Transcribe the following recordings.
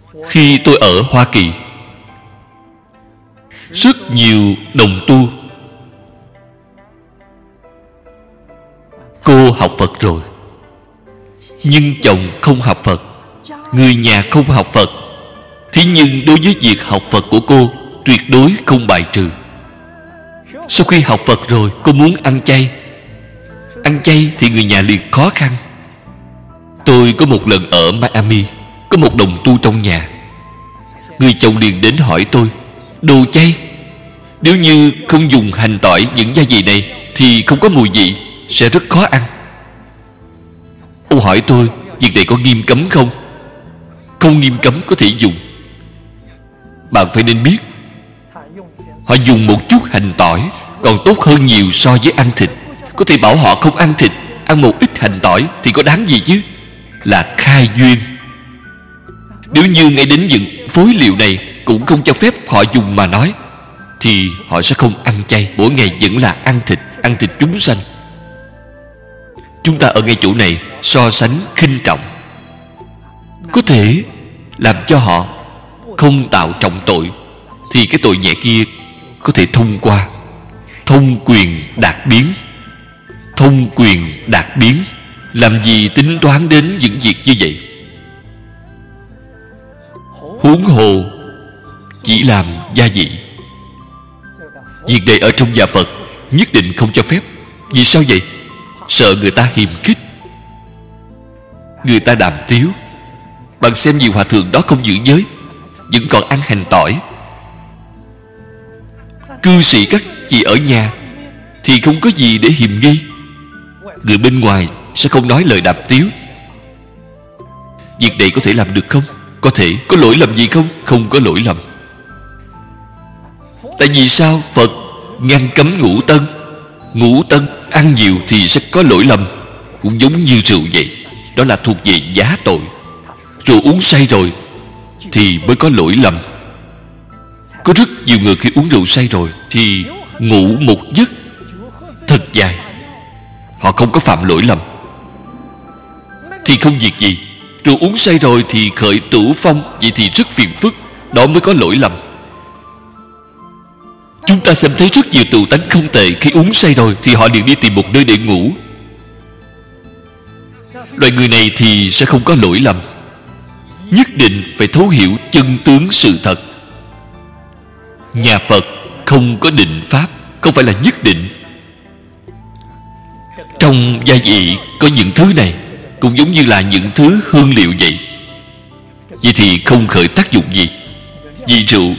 Khi tôi ở Hoa Kỳ, rất nhiều đồng tu, cô học Phật rồi, nhưng chồng không học Phật, người nhà không học Phật. Thế nhưng đối với việc học Phật của cô tuyệt đối không bài trừ. Sau khi học Phật rồi, cô muốn ăn chay. Ăn chay thì người nhà liền khó khăn. Tôi có một lần ở Miami, có một đồng tu trong nhà, người chồng liền đến hỏi tôi: đồ chay, nếu như không dùng hành tỏi, những gia vị này thì không có mùi vị, sẽ rất khó ăn. Ông hỏi tôi: việc này có nghiêm cấm không? Không nghiêm cấm, có thể dùng. Bạn phải nên biết, họ dùng một chút hành tỏi còn tốt hơn nhiều so với ăn thịt. Có thể bảo họ không ăn thịt, ăn một ít hành tỏi thì có đáng gì chứ? Là khai duyên. Nếu như ngay đến những phối liệu này cũng không cho phép họ dùng mà nói, thì họ sẽ không ăn chay, mỗi ngày vẫn là ăn thịt chúng sanh. Chúng ta ở ngay chỗ này so sánh khinh trọng, có thể làm cho họ không tạo trọng tội, thì cái tội nhẹ kia có thể thông qua. Thông quyền đạt biến. Thông quyền đạt biến. Làm gì tính toán đến những việc như vậy? Huống hồ chỉ làm gia vị. Việc này ở trong nhà Phật nhất định không cho phép. Vì sao vậy? Sợ người ta hiềm khích, người ta đàm tiếu. Bạn xem nhiều hòa thượng đó không giữ giới, vẫn còn ăn hành tỏi. Cư sĩ các chị ở nhà thì không có gì để hiềm nghi, người bên ngoài sẽ không nói lời đàm tiếu. Việc này có thể làm được không? Có thể. Có lỗi lầm gì không? Không có lỗi lầm. Tại vì sao Phật ngăn cấm ngũ tân? Ngũ tân ăn nhiều thì sẽ có lỗi lầm. Cũng giống như rượu vậy, đó là thuộc về giá tội. Rượu uống say rồi thì mới có lỗi lầm. Có rất nhiều người khi uống rượu say rồi thì ngủ một giấc thật dài, họ không có phạm lỗi lầm, thì không việc gì. Rượu uống say rồi thì khởi tửu phong, vậy thì rất phiền phức, đó mới có lỗi lầm. Chúng ta xem thấy rất nhiều tù tánh không tệ, khi uống say rồi thì họ liền đi tìm một nơi để ngủ. Loại người này thì sẽ không có lỗi lầm. Nhất định phải thấu hiểu chân tướng sự thật. Nhà Phật không có định pháp, không phải là nhất định. Trong gia vị có những thứ này, cũng giống như là những thứ hương liệu vậy. Vậy thì không khởi tác dụng gì. Vì rượu,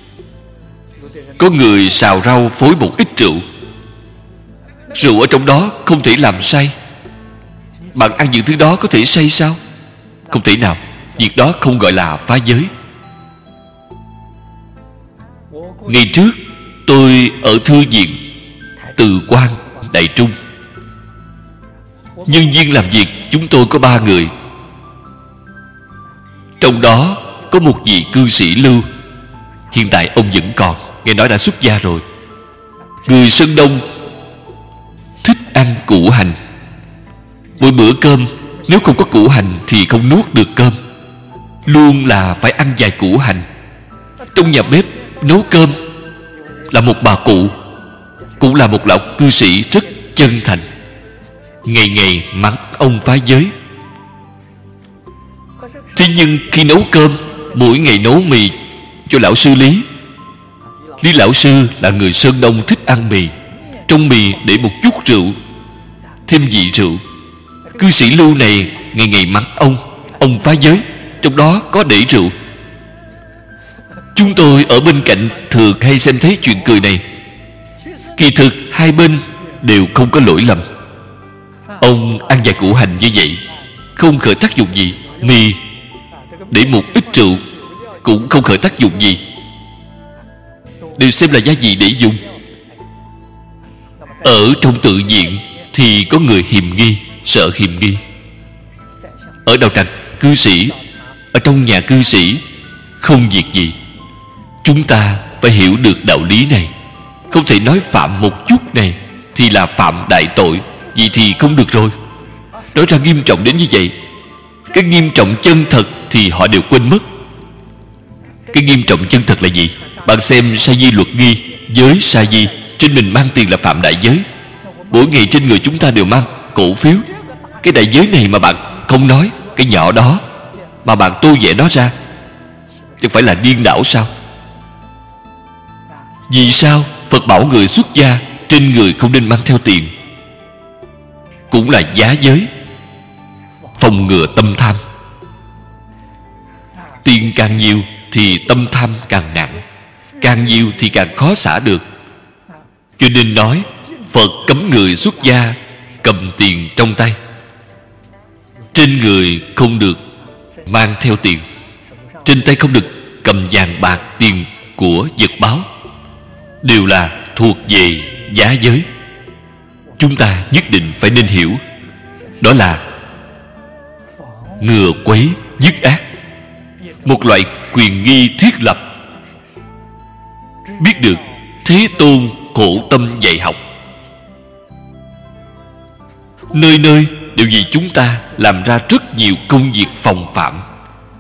có người xào rau phối một ít rượu, rượu ở trong đó không thể làm say. Bạn ăn những thứ đó có thể say sao? Không thể nào. Việc đó không gọi là phá giới. Ngày trước tôi ở thư viện Từ Quan, Đại Trung. Nhân viên làm việc chúng tôi có 3 người. Trong đó có một vị cư sĩ Lưu. Hiện tại ông vẫn còn, nghe nói đã xuất gia rồi. Người Sơn Đông thích ăn củ hành. Mỗi bữa cơm nếu không có củ hành thì không nuốt được cơm, luôn là phải ăn vài củ hành. Trong nhà bếp nấu cơm là một bà cụ, cũng là một lão cư sĩ rất chân thành, ngày ngày mắng ông phá giới. Thế nhưng khi nấu cơm, mỗi ngày nấu mì cho lão sư Lý. Lý lão sư là người Sơn Đông thích ăn mì, trong mì để một chút rượu, thêm vị rượu. Cư sĩ Lưu này ngày ngày mắng ông phá giới, trong đó có để rượu. Chúng tôi ở bên cạnh thường hay xem thấy chuyện cười này. Kỳ thực hai bên đều không có lỗi lầm. Ông ăn vài củ hành như vậy không khởi tác dụng gì. Mì để một ít rượu cũng không khởi tác dụng gì, đều xem là gia vị để dùng. Ở trong tự viện thì có người hiềm nghi, sợ hiềm nghi. Ở đạo tràng cư sĩ, ở trong nhà cư sĩ không việc gì. Chúng ta phải hiểu được đạo lý này. Không thể nói phạm một chút này thì là phạm đại tội, vậy thì không được rồi. Nói ra nghiêm trọng đến như vậy, cái nghiêm trọng chân thật thì họ đều quên mất. Cái nghiêm trọng chân thật là gì? Bạn xem sa di luật ghi, giới sa di, trên mình mang tiền là phạm đại giới. Mỗi ngày trên người chúng ta đều mang cổ phiếu. Cái đại giới này mà bạn không nói, cái nhỏ đó mà bạn tô vẽ nó ra, chẳng phải là điên đảo sao? Vì sao Phật bảo người xuất gia trên người không nên mang theo tiền? Cũng là giá giới, phòng ngừa tâm tham. Tiền càng nhiều thì tâm tham càng nặng, càng nhiều thì càng khó xả được. Cho nên nói Phật cấm người xuất gia cầm tiền trong tay. Trên người không được mang theo tiền, trên tay không được cầm vàng bạc tiền của vật báo, đều là thuộc về giá giới. Chúng ta nhất định phải nên hiểu, đó là ngừa quấy dứt ác, một loại quyền nghi thiết lập. Biết được Thế Tôn khổ tâm dạy học, nơi nơi đều vì chúng ta làm ra rất nhiều công việc phòng phạm.